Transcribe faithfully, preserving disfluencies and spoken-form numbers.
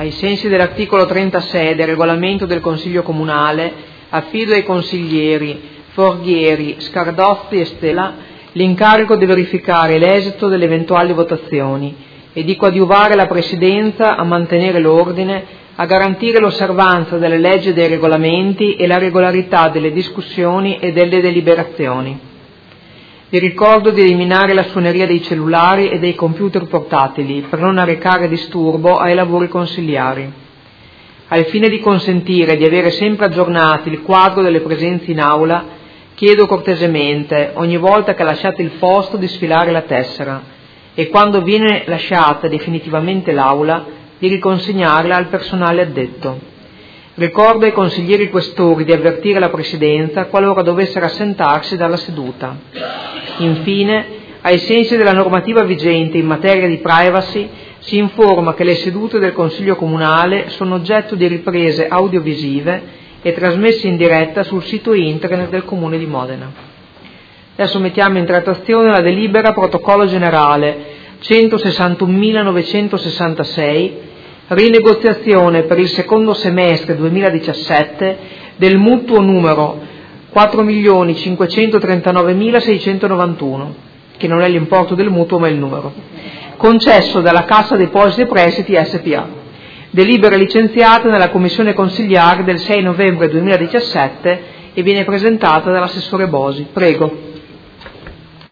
Ai sensi dell'articolo trentasei del regolamento del Consiglio Comunale, affido ai consiglieri Forghieri, Scardozzi e Stella l'incarico di verificare l'esito delle eventuali votazioni e di coadiuvare la Presidenza a mantenere l'ordine, a garantire l'osservanza delle leggi e dei regolamenti e la regolarità delle discussioni e delle deliberazioni. Vi ricordo di eliminare la suoneria dei cellulari e dei computer portatili per non arrecare disturbo ai lavori consiliari. Al fine di consentire di avere sempre aggiornati il quadro delle presenze in aula, chiedo cortesemente, ogni volta che lasciate il posto, di sfilare la tessera e quando viene lasciata definitivamente l'aula, di riconsegnarla al personale addetto. Ricordo ai consiglieri questori di avvertire la Presidenza qualora dovessero assentarsi dalla seduta. Infine, ai sensi della normativa vigente in materia di privacy, si informa che le sedute del Consiglio Comunale sono oggetto di riprese audiovisive e trasmesse in diretta sul sito internet del Comune di Modena. Adesso mettiamo in trattazione la delibera protocollo generale centosessantunomilanovecentosessantasei, rinegoziazione per il secondo semestre duemiladiciassette del mutuo numero quattro milioni cinquecentotrentanovanomila che non è l'importo del mutuo ma il numero, concesso dalla Cassa Depositi e Prestiti S P A. Delibera licenziata nella Commissione Consigliare del sei novembre duemiladiciassette e viene presentata dall'assessore Bosi. Prego.